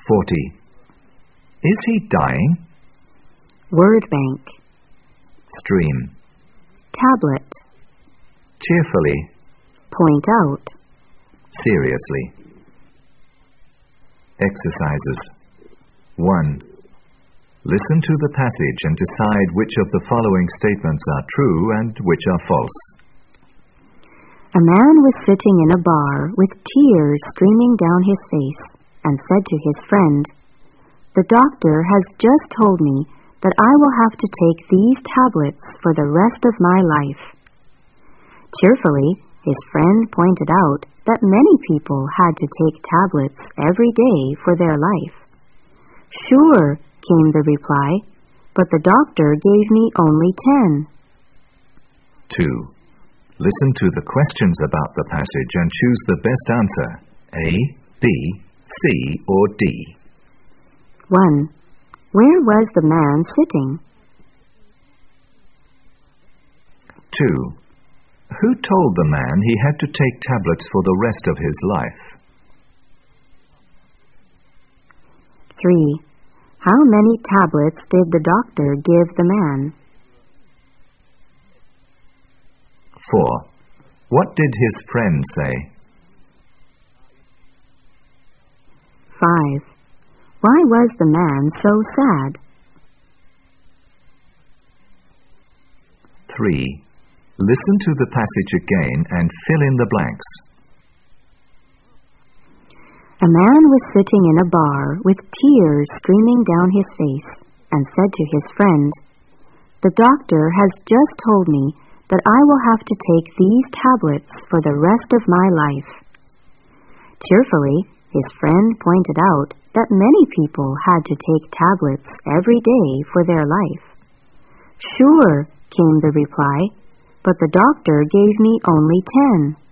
40. Is he dying? Word bank. Stream. Tablet. Cheerfully. Point out. Seriously. Exercises. 1. Listen to the passage and decide which of the following statements are true and which are false. A man was sitting in a bar with tears streaming down his face and said to his friend, "The doctor has just told me that I will have to take these tablets for the rest of my life." Cheerfully, his friend pointed out that many people had to take tablets every day for their life. "Sure," came the reply, "but the doctor gave me only 10. 2. Listen to the questions about the passage and choose the best answer, A, B, C, or D. 1. Where was the man sitting? 2. Who told the man he had to take tablets for the rest of his life? 3. How many tablets did the doctor give the man? 4. What did his friend say? 5. Why was the man so sad? 3. Listen to the passage again and fill in the blanks. A man was sitting in a bar with tears streaming down his face and said to his friend, "The doctor has just told me that I will have to take these tablets for the rest of my life." Cheerfully, his friend pointed out that many people had to take tablets every day for their life. "Sure," came the reply, "but the doctor gave me only 10.